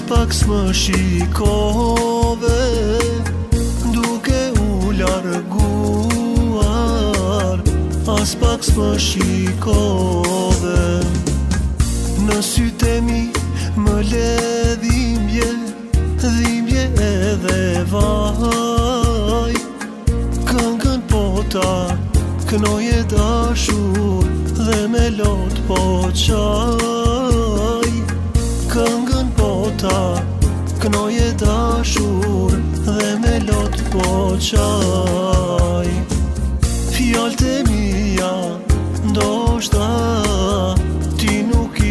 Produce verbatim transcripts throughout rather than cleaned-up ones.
pak s'më shikove, duke u larguar, as pak s'më shikove. Në sytë e mi më le dhimbje, dhimbje edhe vaj. Këngën po ta kënoje dashur dhe me lot po qaj. Këngën po ta kënoje dashur dhe me lot po qaj. Fjallët e mia ndoshta ti nuk i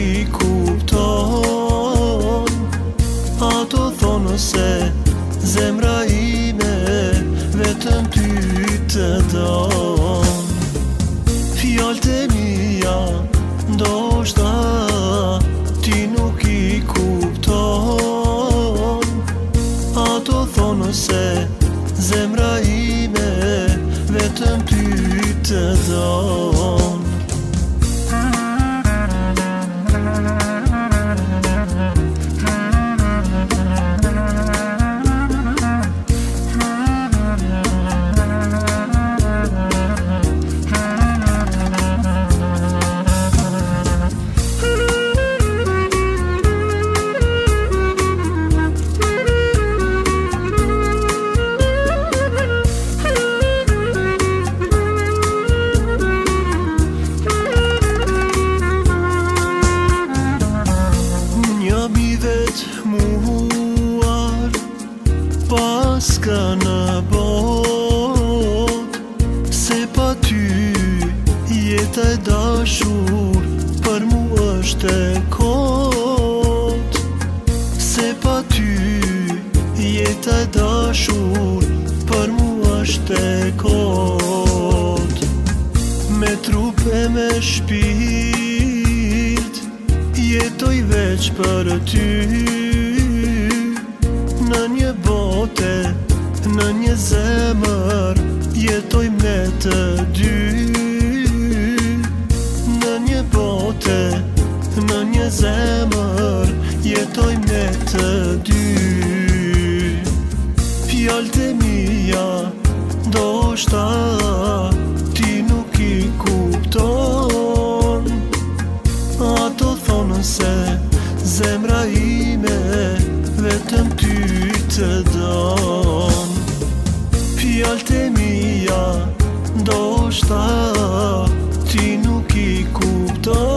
kupton, ato thonë se zemra ime vetëm ty të don. Fjallët e mia ndoshta ti nuk i kupton, ato thonë se zemra ime vetëm ty të don. Muar paska në bot, se pa ty jeta e dashur për mu është e kot. Se pa ty jeta e dashur për mu është e kot. Me trup e me shpirt jetoj veç për ty, në një bote, në një zemër jetojmë ne të dy. Në një bote, në një zemër jetojmë ne të dy. Fjallët e mia ndoshta ti nuk i kupton, ato thonë se zemra ime vetëm ty të don. Fjallët e mia ndoshta ti nuk i kupton,